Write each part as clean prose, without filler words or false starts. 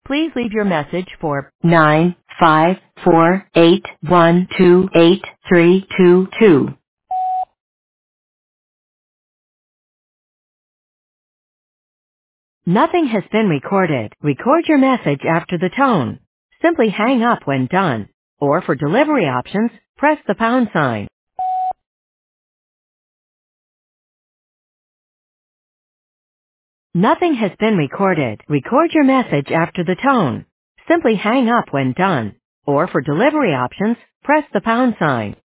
Please leave your message for 95481283322. Nothing has been recorded. Record your message after the tone. Simply hang up when done. Or for delivery options, press the pound sign. Nothing has been recorded. Record your message after the tone. Simply hang up when done. Or for delivery options, press the pound sign.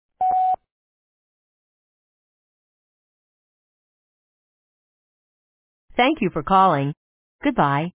Thank you for calling. Goodbye.